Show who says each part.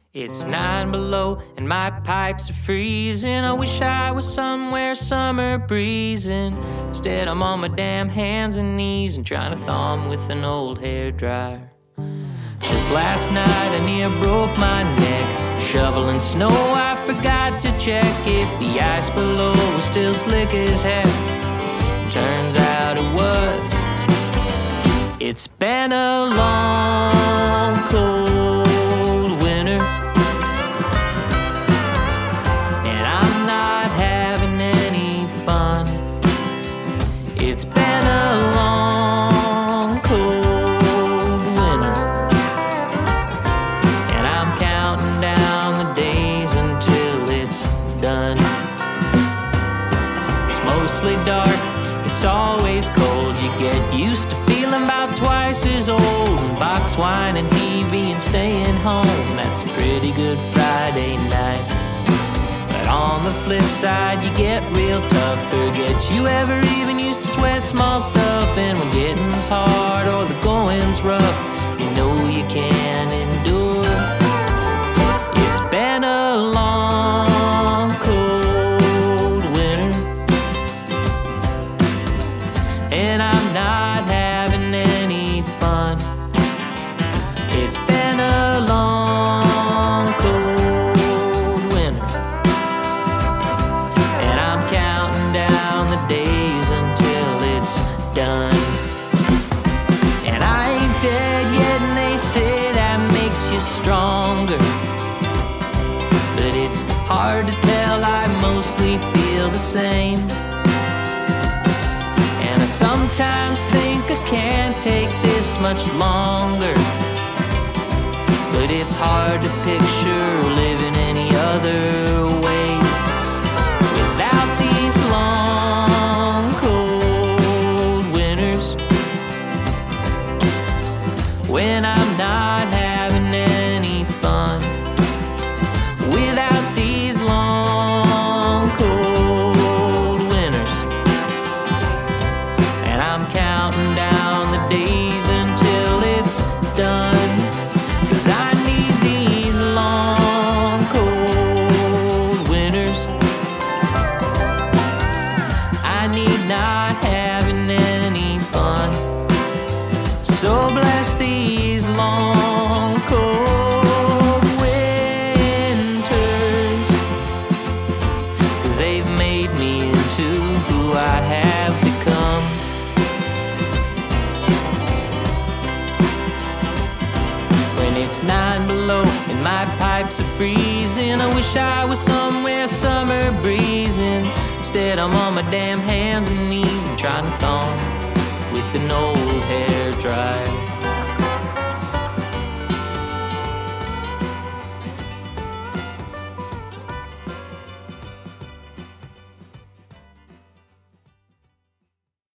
Speaker 1: It's 9 below and my pipes are freezing. I wish I was somewhere summer breezing. Instead I'm on my damn hands and knees and trying to thaw 'em with an old hairdryer. Just last night I near broke my neck shoveling snow. I forgot to check if the ice below was still slick as heck. Turns out it was. It's been a long, cold winter, and I'm not having any fun. It's been a long, cold winter, and I'm counting down the days until it's done. It's mostly dark, it's always cold. You get used to feeling about twice as old. Box wine and TV and staying home, that's a pretty good Friday night. But on the flip side, you get real tough. Forget you ever even used to sweat small stuff. And when getting's hard or the going's rough, you know you can endure. It's been a long, cold winter, and I'm not having any fun. It's been a long, cold winter, and I'm counting down the days until it's done. And I ain't dead yet, and they say that makes you stronger, but it's hard to tell, I mostly feel the same. And I sometimes think I can't take this much longer, but it's hard to picture living any other way without these long, cold winters, when I'm not having any fun. Without these long, cold winters, and I'm counting down the days until it's done. 'Cause I need these long, cold winters. I need not having any fun. So bless these long, cold winters, 'cause they've made me into who I have become. When it's 9 below and my pipes are freezing, I wish I was somewhere summer breezing. Instead I'm on my damn hands and knees and trying to thaw 'em with an old hairdryer.